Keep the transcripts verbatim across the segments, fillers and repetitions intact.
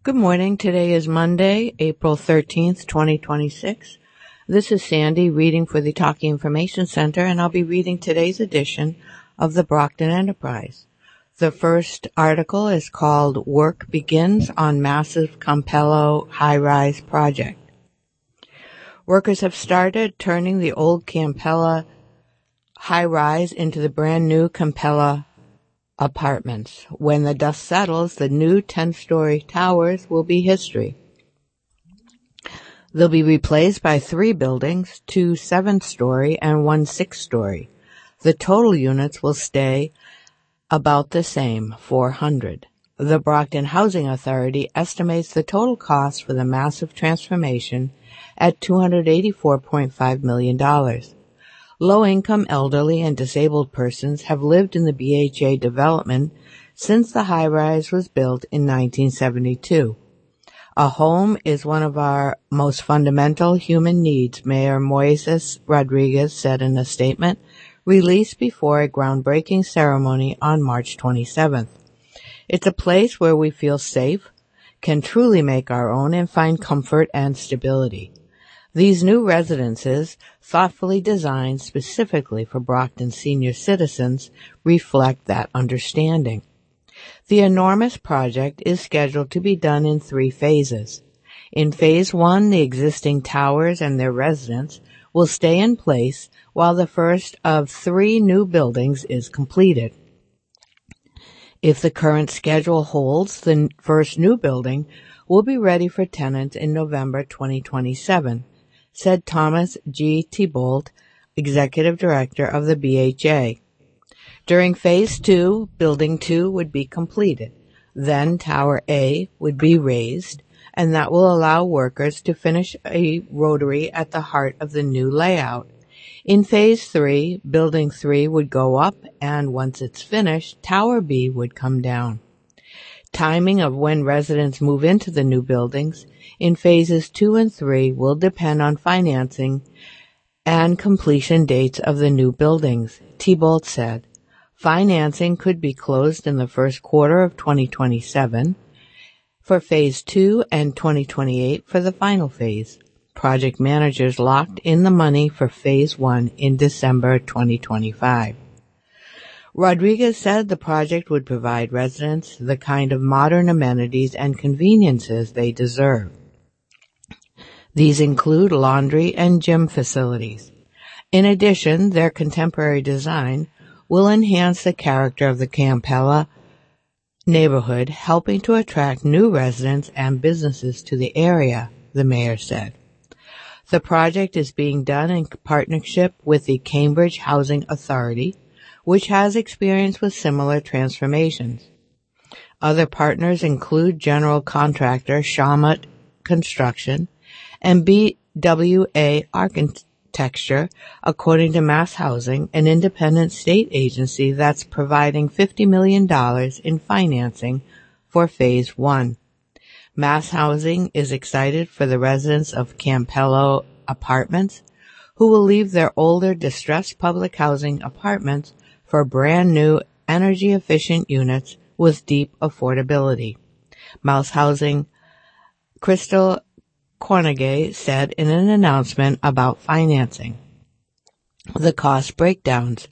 Good morning. Today is Monday, April thirteenth, twenty twenty-six. This is Sandy reading for the Talking Information Center, and I'll be reading today's edition of the Brockton Enterprise. The first article is called Work Begins on Massive Campello High-Rise Project. Workers have started turning the old Campella high-rise into the brand-new Campella apartments. When the dust settles, the new ten-story towers will be history. They'll be replaced by three buildings, two seven-story and one six-story. The total units will stay about the same, four hundred. The Brockton Housing Authority estimates the total cost for the massive transformation at two hundred eighty-four point five million dollars. Low-income elderly and disabled persons have lived in the B H A development since the high-rise was built in nineteen seventy-two. A home is one of our most fundamental human needs, Mayor Moises Rodriguez said in a statement released before a groundbreaking ceremony on March twenty-seventh. It's a place where we feel safe, can truly make our own, and find comfort and stability. These new residences, thoughtfully designed specifically for Brockton senior citizens, reflect that understanding. The enormous project is scheduled to be done in three phases. In phase one, the existing towers and their residents will stay in place while the first of three new buildings is completed. If the current schedule holds, the first new building will be ready for tenants in November twenty twenty-seven. Said Thomas G. Thibault, Executive Director of the B H A. During Phase two, Building two would be completed. Then Tower A would be raised, and that will allow workers to finish a rotary at the heart of the new layout. In Phase three, Building three would go up, and once it's finished, Tower B would come down. Timing of when residents move into the new buildings in phases two and three will depend on financing and completion dates of the new buildings, Thibault said. Financing could be closed in the first quarter of twenty twenty-seven for phase two and twenty twenty-eight for the final phase. Project managers locked in the money for phase one in December twenty twenty-five. Rodriguez said the project would provide residents the kind of modern amenities and conveniences they deserve. These include laundry and gym facilities. In addition, their contemporary design will enhance the character of the Campella neighborhood, helping to attract new residents and businesses to the area, the mayor said. The project is being done in partnership with the Cambridge Housing Authority, which has experience with similar transformations. Other partners include general contractor Shawmut Construction and B W A Architecture, according to Mass Housing, an independent state agency that's providing fifty million dollars in financing for Phase one. Mass Housing is excited for the residents of Campello Apartments who will leave their older, distressed public housing apartments for brand new, energy-efficient units with deep affordability. Mass Housing Crystal Cornegay said in an announcement about financing. The cost breakdowns.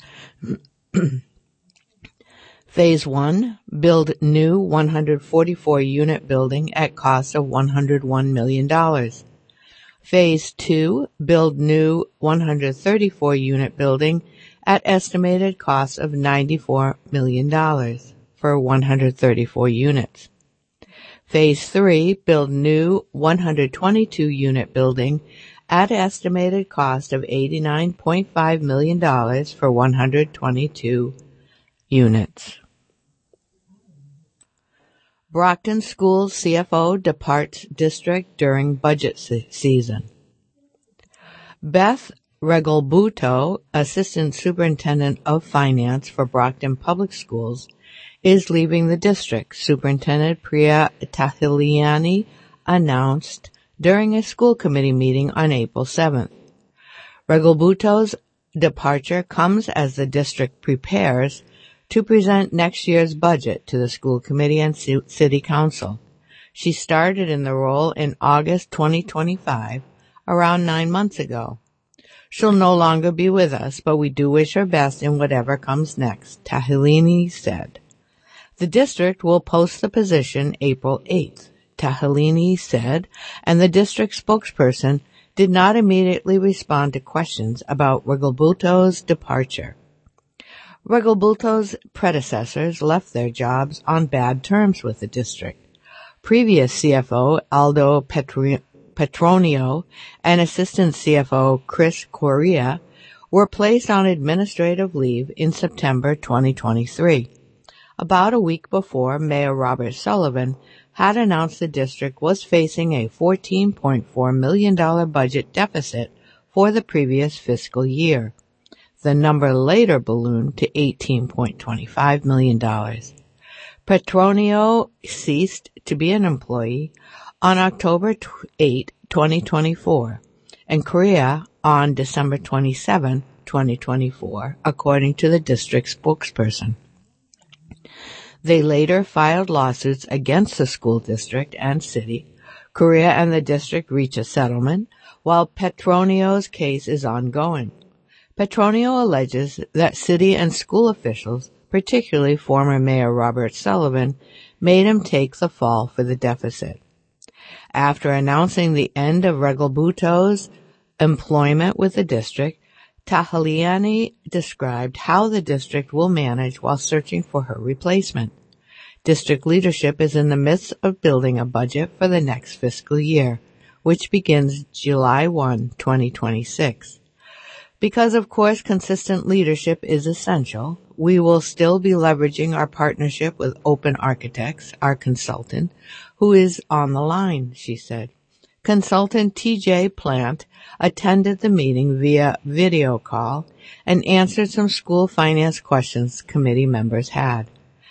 Phase one, build new one hundred forty-four unit building at cost of one hundred one million dollars. Phase two, build new one hundred thirty-four unit building at estimated cost of ninety-four million dollars for one hundred thirty-four units. Phase three, build new one hundred twenty-two unit building at estimated cost of eighty-nine point five million dollars for one hundred twenty-two units. Brockton Schools C F O departs district during budget se- season. Beth Regalbuto, Assistant Superintendent of Finance for Brockton Public Schools, is leaving the district, Superintendent Priya Tahiliani announced during a school committee meeting on April seventh. Regalbuto's departure comes as the district prepares to present next year's budget to the school committee and city council. She started in the role in August twenty twenty-five, around nine months ago. She'll no longer be with us, but we do wish her best in whatever comes next, Tahilini said. The district will post the position April eighth, Tahilini said, and the district spokesperson did not immediately respond to questions about Regalbuto's departure. Regalbuto's predecessors left their jobs on bad terms with the district. Previous C F O Aldo Petri- Petronio and Assistant C F O Chris Correa were placed on administrative leave in September twenty twenty-three. About a week before, Mayor Robert Sullivan had announced the district was facing a fourteen point four million dollars budget deficit for the previous fiscal year. The number later ballooned to eighteen point two five million dollars. Petronio ceased to be an employee on October eighth, twenty twenty-four, and Correa on December twenty-seventh, twenty twenty-four, according to the district spokesperson. They later filed lawsuits against the school district and city. Correa and the district reached a settlement, while Petronio's case is ongoing. Petronio alleges that city and school officials, particularly former Mayor Robert Sullivan, made him take the fall for the deficit. After announcing the end of Regalbuto's employment with the district, Tahiliani described how the district will manage while searching for her replacement. District leadership is in the midst of building a budget for the next fiscal year, which begins July first, twenty twenty-six. Because, of course, consistent leadership is essential, we will still be leveraging our partnership with Open Architects, our consultant, who is on the line, she said. Consultant T J Plant attended the meeting via video call and answered some school finance questions committee members had.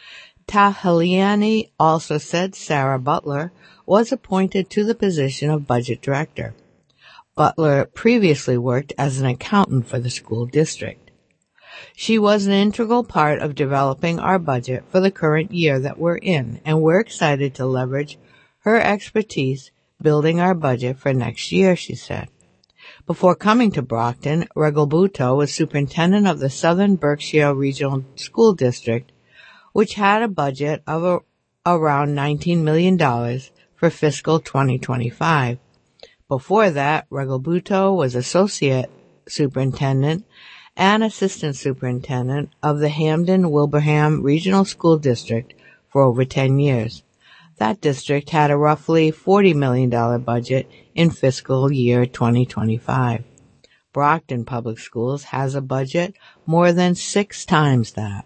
Tahiliani also said Sarah Butler was appointed to the position of budget director. Butler previously worked as an accountant for the school district. She was an integral part of developing our budget for the current year that we're in, and we're excited to leverage her expertise building our budget for next year, she said. Before coming to Brockton, Regalbuto was superintendent of the Southern Berkshire Regional School District, which had a budget of a, around nineteen million dollars for fiscal twenty twenty-five. Before that, Regalbuto was associate superintendent and assistant superintendent of the Hamden-Wilbraham Regional School District for over ten years. That district had a roughly forty million dollars budget in fiscal year twenty twenty-five. Brockton Public Schools has a budget more than six times that.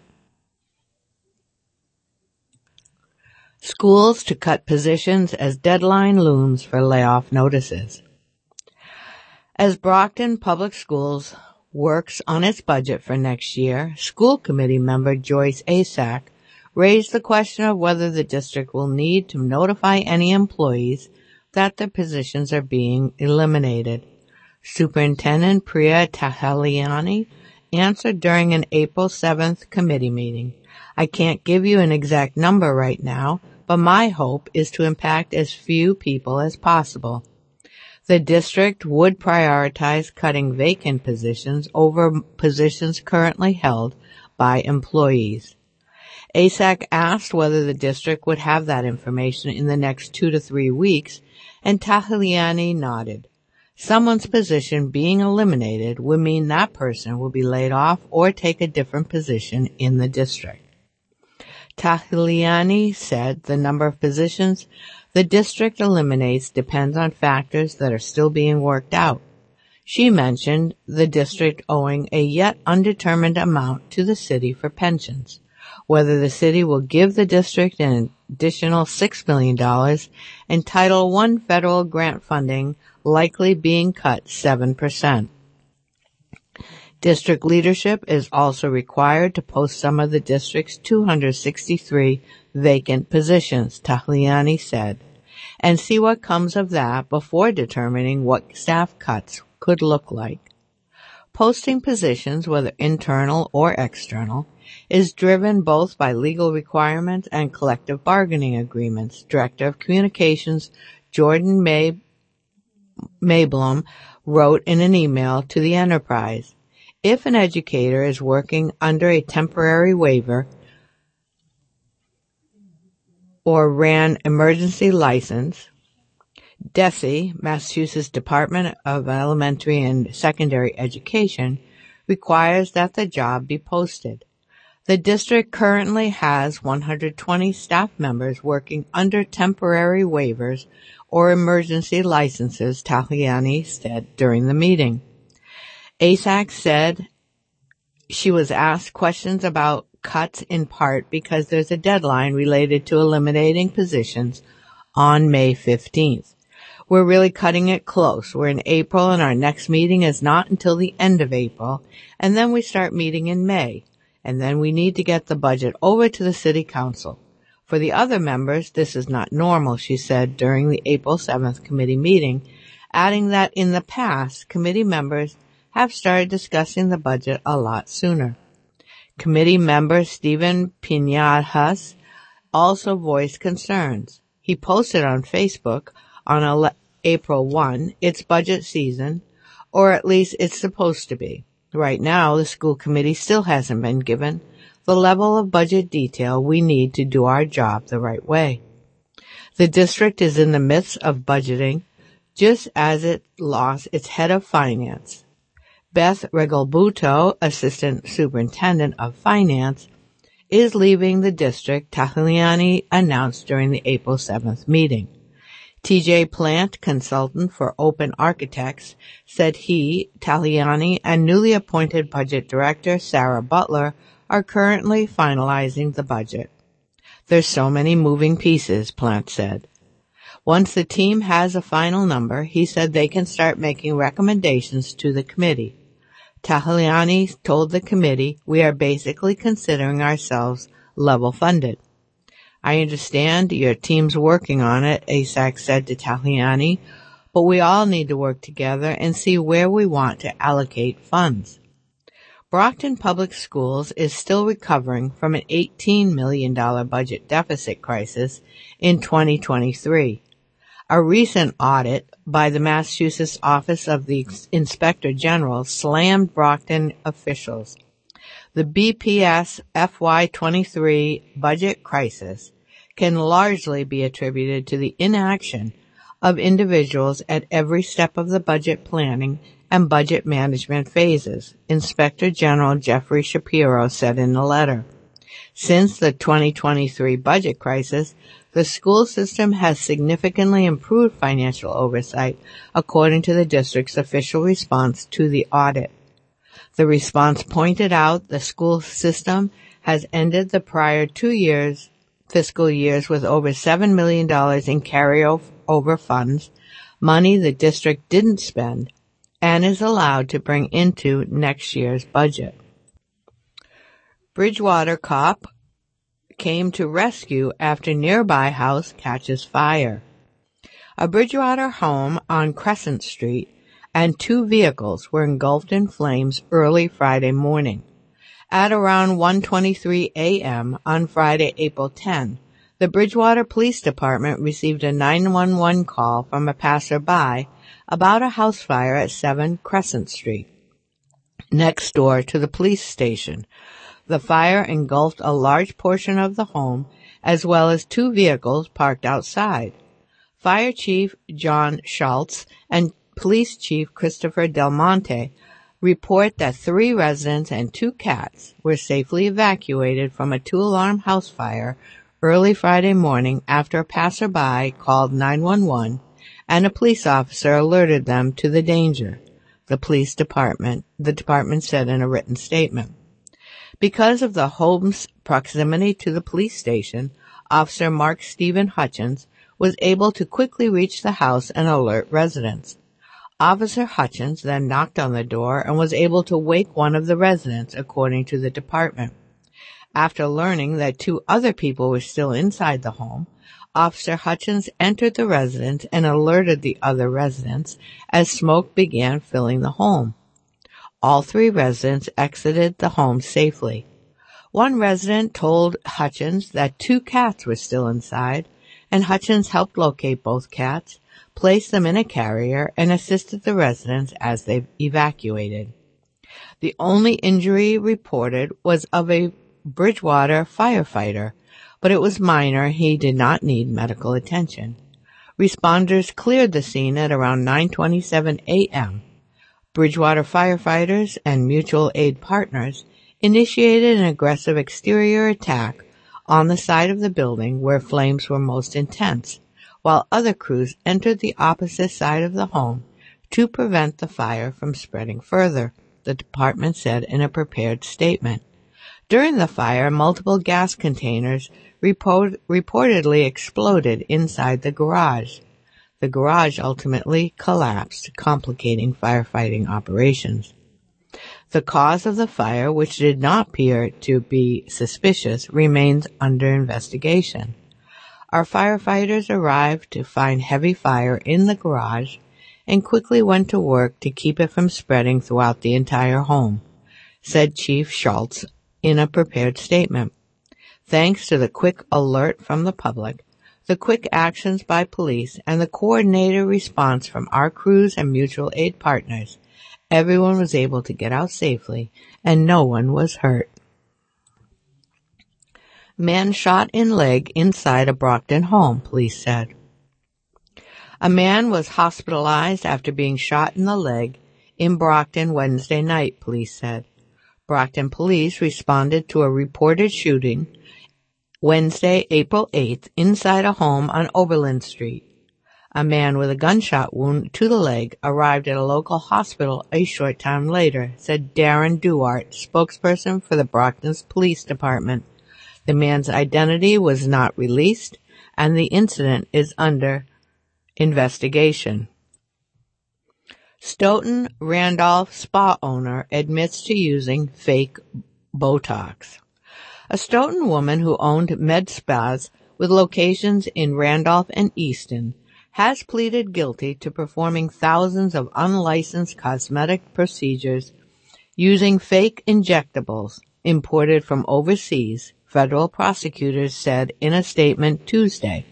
Schools to cut positions as deadline looms for layoff notices. As Brockton Public Schools works on its budget for next year, school committee member Joyce Asak raised the question of whether the district will need to notify any employees that their positions are being eliminated. Superintendent Priya Tahiliani answered during an April seventh committee meeting. I can't give you an exact number right now, but my hope is to impact as few people as possible. The district would prioritize cutting vacant positions over positions currently held by employees. A S A C asked whether the district would have that information in the next two to three weeks, and Tahiliani nodded. Someone's position being eliminated would mean that person will be laid off or take a different position in the district. Tahiliani said the number of positions the district eliminates depends on factors that are still being worked out. She mentioned the district owing a yet undetermined amount to the city for pensions, whether the city will give the district an additional six million dollars and Title one federal grant funding likely being cut seven percent. District leadership is also required to post some of the district's two hundred sixty-three vacant positions, Tahiliani said, and see what comes of that before determining what staff cuts could look like. Posting positions, whether internal or external, is driven both by legal requirements and collective bargaining agreements, Director of Communications Jordan May Mayblum wrote in an email to the Enterprise. If an educator is working under a temporary waiver or ran emergency license, D E S E, Massachusetts Department of Elementary and Secondary Education, requires that the job be posted. The district currently has one hundred twenty staff members working under temporary waivers or emergency licenses, Taliani said during the meeting. A S A C said she was asked questions about cuts in part because there's a deadline related to eliminating positions on May fifteenth. We're really cutting it close. We're in April and our next meeting is not until the end of April, and then we start meeting in May, and then we need to get the budget over to the City Council. For the other members, this is not normal, she said during the April seventh committee meeting, adding that in the past, committee members have started discussing the budget a lot sooner. Committee member Stephen Pinajas also voiced concerns. He posted on Facebook on April first, it's budget season, or at least it's supposed to be. Right now, the school committee still hasn't been given the level of budget detail we need to do our job the right way. The district is in the midst of budgeting just as it lost its head of finance. Beth Regalbuto, Assistant Superintendent of Finance, is leaving the district, Taliani announced during the April seventh meeting. T J Plant, consultant for Open Architects, said he, Taliani, and newly appointed budget director Sarah Butler are currently finalizing the budget. There's so many moving pieces, Plant said. Once the team has a final number, he said they can start making recommendations to the committee. Taliani told the committee, we are basically considering ourselves level funded. I understand your team's working on it, A S A C said to Taliani, but we all need to work together and see where we want to allocate funds. Brockton Public Schools is still recovering from an eighteen million dollars budget deficit crisis in twenty twenty-three. A recent audit by the Massachusetts Office of the Inspector General slammed Brockton officials. The B P S F Y twenty-three budget crisis can largely be attributed to the inaction of individuals at every step of the budget planning and budget management phases, Inspector General Jeffrey Shapiro said in a letter. Since the twenty twenty-three budget crisis, the school system has significantly improved financial oversight, according to the district's official response to the audit. The response pointed out the school system has ended the prior two years, fiscal years with over seven million dollars in carryover funds, money the district didn't spend, and is allowed to bring into next year's budget. Bridgewater cop came to rescue after nearby house catches fire. A Bridgewater home on Crescent Street and two vehicles were engulfed in flames early Friday morning. At around one twenty-three a.m. on Friday, April tenth, the Bridgewater Police Department received a nine one one call from a passerby about a house fire at seven Crescent Street, next door to the police station. The fire engulfed a large portion of the home, as well as two vehicles parked outside. Fire Chief John Schultz and Police Chief Christopher Del Monte report that three residents and two cats were safely evacuated from a two-alarm house fire early Friday morning after a passerby called nine one one and a police officer alerted them to the danger, the police department, the department said in a written statement. Because of the home's proximity to the police station, Officer Mark Stephen Hutchins was able to quickly reach the house and alert residents. Officer Hutchins then knocked on the door and was able to wake one of the residents, according to the department. After learning that two other people were still inside the home, Officer Hutchins entered the residence and alerted the other residents as smoke began filling the home. All three residents exited the home safely. One resident told Hutchins that two cats were still inside, and Hutchins helped locate both cats, placed them in a carrier, and assisted the residents as they evacuated. The only injury reported was of a Bridgewater firefighter, but it was minor. He did not need medical attention. Responders cleared the scene at around nine twenty-seven a.m. Bridgewater firefighters and mutual aid partners initiated an aggressive exterior attack on the side of the building where flames were most intense, while other crews entered the opposite side of the home to prevent the fire from spreading further, the department said in a prepared statement. During the fire, multiple gas containers report- reportedly exploded inside the garage. The garage ultimately collapsed, complicating firefighting operations. The cause of the fire, which did not appear to be suspicious, remains under investigation. Our firefighters arrived to find heavy fire in the garage and quickly went to work to keep it from spreading throughout the entire home, said Chief Schultz in a prepared statement. Thanks to the quick alert from the public, the quick actions by police, and the coordinated response from our crews and mutual aid partners, everyone was able to get out safely, and no one was hurt. Man shot in leg inside a Brockton home, police said. A man was hospitalized after being shot in the leg in Brockton Wednesday night, police said. Brockton police responded to a reported shooting Wednesday, April eighth, inside a home on Oberlin Street. A man with a gunshot wound to the leg arrived at a local hospital a short time later, said Darren Duart, spokesperson for the Brockton's Police Department. The man's identity was not released, and the incident is under investigation. Stoughton Randolph spa owner admits to using fake Botox. A Stoughton woman who owned med spas with locations in Randolph and Easton has pleaded guilty to performing thousands of unlicensed cosmetic procedures using fake injectables imported from overseas, federal prosecutors said in a statement Tuesday.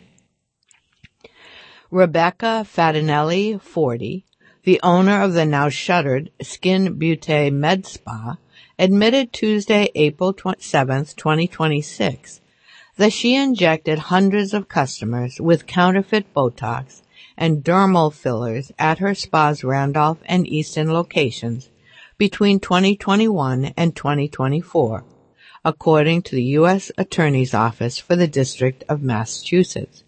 Rebecca Fatinelli, forty, the owner of the now shuttered Skin Beauty Med Spa, admitted Tuesday, April seventh, twenty twenty-six, that she injected hundreds of customers with counterfeit Botox and dermal fillers at her spa's Randolph and Easton locations between twenty twenty-one and twenty twenty-four, according to the U S Attorney's Office for the District of Massachusetts.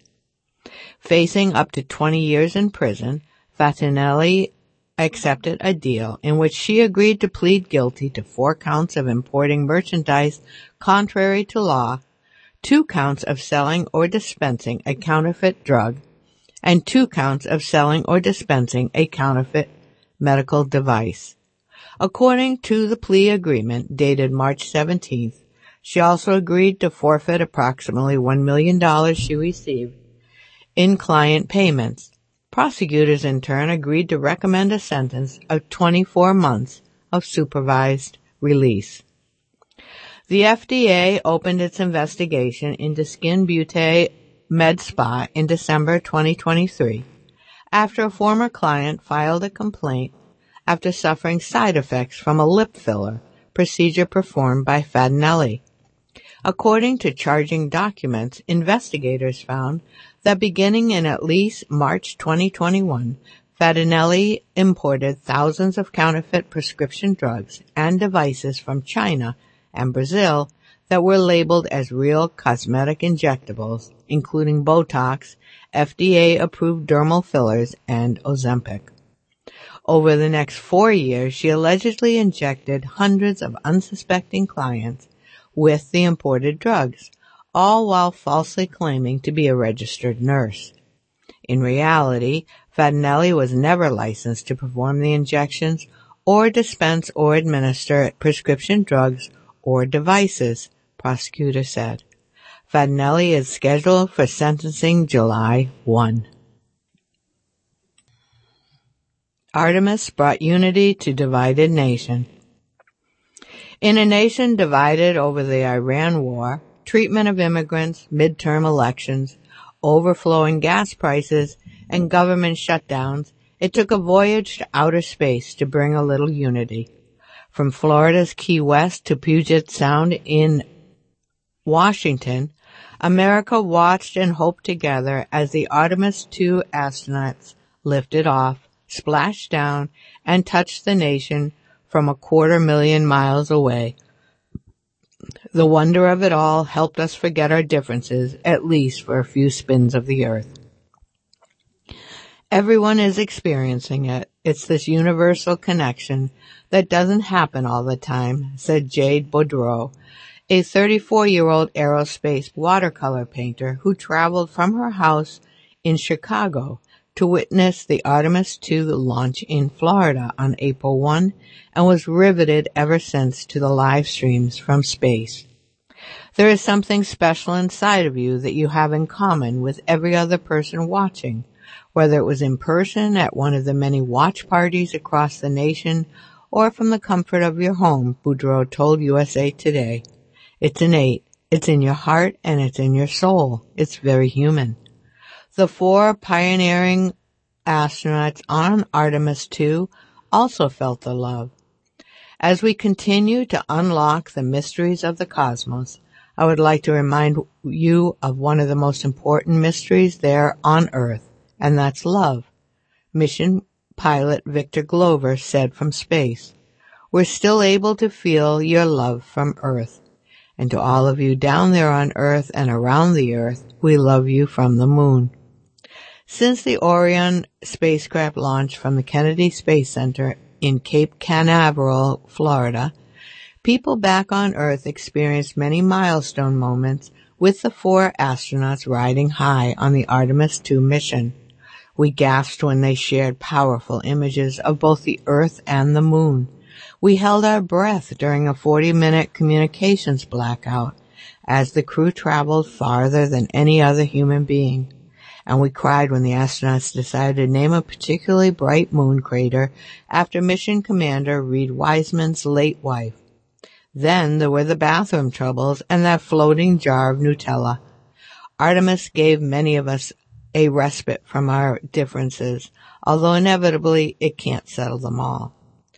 Facing up to twenty years in prison, Fatinelli accepted a deal in which she agreed to plead guilty to four counts of importing merchandise contrary to law, two counts of selling or dispensing a counterfeit drug, and two counts of selling or dispensing a counterfeit medical device. According to the plea agreement dated March seventeenth, she also agreed to forfeit approximately one million dollars she received in client payments. Prosecutors in turn agreed to recommend a sentence of twenty-four months of supervised release. The F D A opened its investigation into Skin Beauty Med Spa in December twenty twenty-three after a former client filed a complaint after suffering side effects from a lip filler procedure performed by Fatinelli. According to charging documents, investigators found that beginning in at least March twenty twenty-one, Fatinelli imported thousands of counterfeit prescription drugs and devices from China and Brazil that were labeled as real cosmetic injectables, including Botox, F D A-approved dermal fillers, and Ozempic. Over the next four years, she allegedly injected hundreds of unsuspecting clients with the imported drugs, all while falsely claiming to be a registered nurse. In reality, Fatinelli was never licensed to perform the injections or dispense or administer prescription drugs or devices, prosecutors said. Fatinelli is scheduled for sentencing July first. Artemis brought unity to divided nation. In a nation divided over the Iran war, treatment of immigrants, midterm elections, overflowing gas prices, and government shutdowns, it took a voyage to outer space to bring a little unity. From Florida's Key West to Puget Sound in Washington, America watched and hoped together as the Artemis two astronauts lifted off, splashed down, and touched the nation from a quarter million miles away. The wonder of it all helped us forget our differences, at least for a few spins of the Earth. Everyone is experiencing it. It's this universal connection that doesn't happen all the time, said Jade Boudreau, a thirty-four-year-old aerospace watercolor painter who traveled from her house in Chicago to witness the Artemis two launch in Florida on April first and was riveted ever since to the live streams from space. There is something special inside of you that you have in common with every other person watching, whether it was in person at one of the many watch parties across the nation or from the comfort of your home, Boudreau told U S A Today. It's innate, it's in your heart, and it's in your soul. It's very human. The four pioneering astronauts on Artemis two also felt the love. As we continue to unlock the mysteries of the cosmos, I would like to remind you of one of the most important mysteries there on Earth, and that's love. Mission pilot Victor Glover said from space, "We're still able to feel your love from Earth. And to all of you down there on Earth and around the Earth, we love you from the moon." Since the Orion spacecraft launch from the Kennedy Space Center in Cape Canaveral, Florida, people back on Earth experienced many milestone moments with the four astronauts riding high on the Artemis two mission. We gasped when they shared powerful images of both the Earth and the moon. We held our breath during a forty-minute communications blackout as the crew traveled farther than any other human being. And we cried when the astronauts decided to name a particularly bright moon crater after Mission Commander Reed Wiseman's late wife. Then there were the bathroom troubles and that floating jar of Nutella. Artemis gave many of us a respite from our differences, although inevitably it can't settle them all.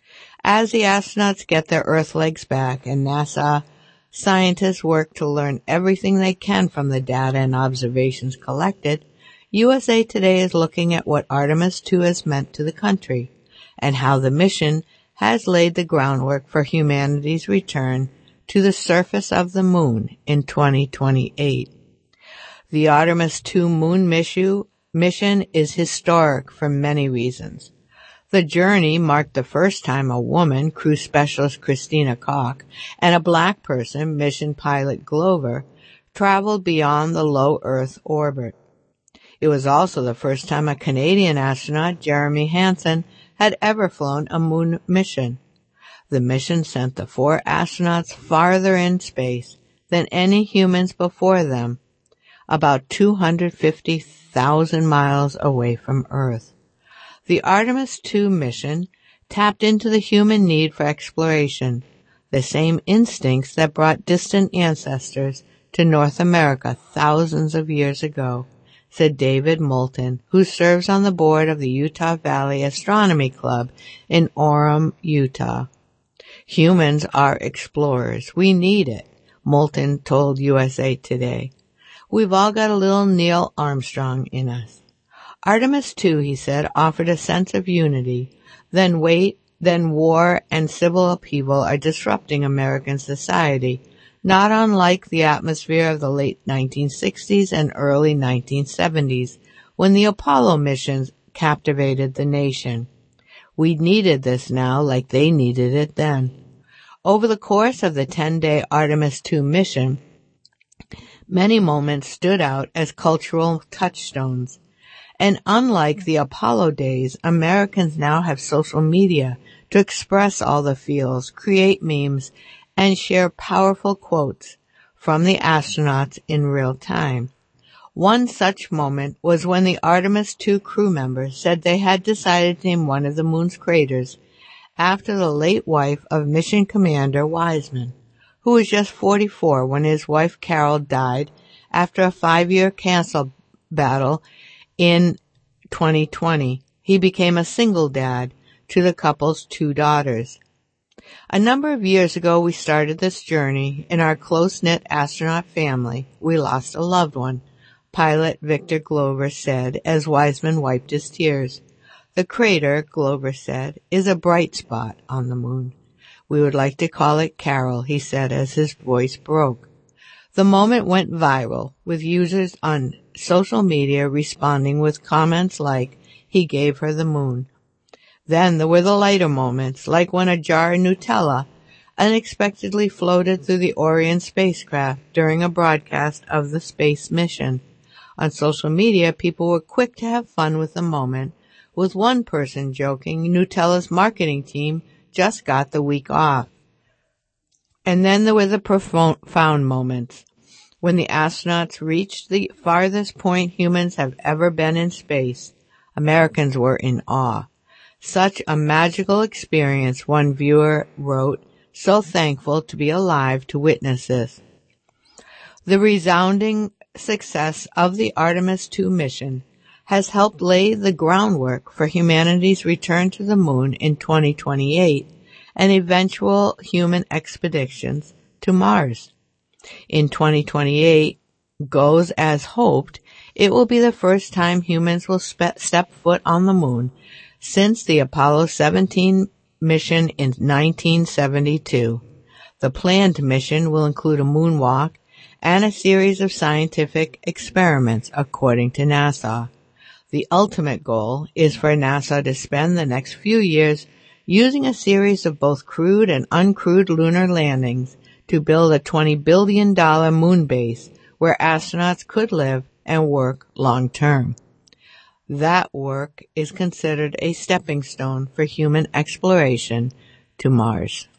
As the astronauts get their Earth legs back and NASA scientists work to learn everything they can from the data and observations collected, U S A Today is looking at what Artemis two has meant to the country and how the mission has laid the groundwork for humanity's return to the surface of the moon in twenty twenty-eight. The Artemis two moon mission is historic for many reasons. The journey marked the first time a woman, crew specialist Christina Koch, and a black person, mission pilot Glover, traveled beyond the low Earth orbit. It was also the first time a Canadian astronaut, Jeremy Hansen, had ever flown a moon mission. The mission sent the four astronauts farther in space than any humans before them, about two hundred fifty thousand miles away from Earth. The Artemis two mission tapped into the human need for exploration, the same instincts that brought distant ancestors to North America thousands of years ago, said David Moulton, who serves on the board of the Utah Valley Astronomy Club in Orem, Utah. Humans are explorers. We need it, Moulton told U S A Today. We've all got a little Neil Armstrong in us. Artemis two, he said, offered a sense of unity. Then wait, then war and civil upheaval are disrupting American society, not unlike the atmosphere of the late nineteen sixties and early nineteen seventies, when the Apollo missions captivated the nation. We needed this now like they needed it then. Over the course of the ten-day Artemis two mission, many moments stood out as cultural touchstones. And unlike the Apollo days, Americans now have social media to express all the feels, create memes, and share powerful quotes from the astronauts in real time. One such moment was when the Artemis two crew members said they had decided to name one of the moon's craters after the late wife of Mission Commander Wiseman, who was just forty-four when his wife Carol died after a five-year cancer battle in twenty twenty. He became a single dad to the couple's two daughters. A number of years ago, we started this journey. In our close-knit astronaut family, we lost a loved one, pilot Victor Glover said as Wiseman wiped his tears. The crater, Glover said, is a bright spot on the moon. We would like to call it Carol, he said as his voice broke. The moment went viral, with users on social media responding with comments like, "He gave her the moon." Then there were the lighter moments, like when a jar of Nutella unexpectedly floated through the Orion spacecraft during a broadcast of the space mission. On social media, people were quick to have fun with the moment, with one person joking Nutella's marketing team just got the week off. And then there were the profound moments, when the astronauts reached the farthest point humans have ever been in space. Americans were in awe. Such a magical experience, one viewer wrote, so thankful to be alive to witness this. The resounding success of the Artemis two mission has helped lay the groundwork for humanity's return to the moon in twenty twenty-eight and eventual human expeditions to Mars. In twenty twenty-eight, goes as hoped, it will be the first time humans will spe- step foot on the moon since the Apollo seventeen mission in nineteen seventy-two. The planned mission will include a moonwalk and a series of scientific experiments, according to NASA. The ultimate goal is for NASA to spend the next few years using a series of both crewed and uncrewed lunar landings to build a twenty billion dollars moon base where astronauts could live and work long term. That work is considered a stepping stone for human exploration to Mars.